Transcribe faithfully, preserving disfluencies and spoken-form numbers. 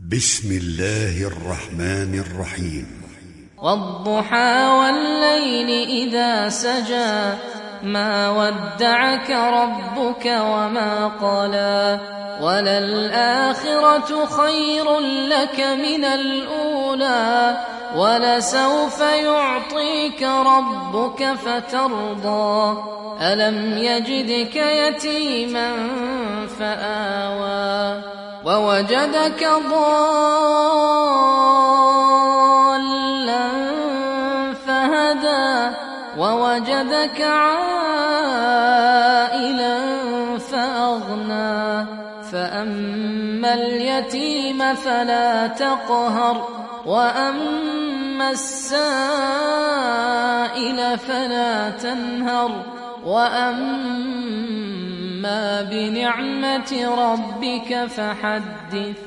بسم الله الرحمن الرحيم. والضحى والليل إذا سجى ما ودعك ربك وما قلى وللآخرة خير لك من الأولى ولسوف يعطيك ربك فترضى ألم يجدك يتيما فآوى ووجدك ضالا فهدى ووجدك عائلا فأغنى فأما اليتيم فلا تقهر وأما السائل فلا تنهر وأما بنعمة ربك فحدث.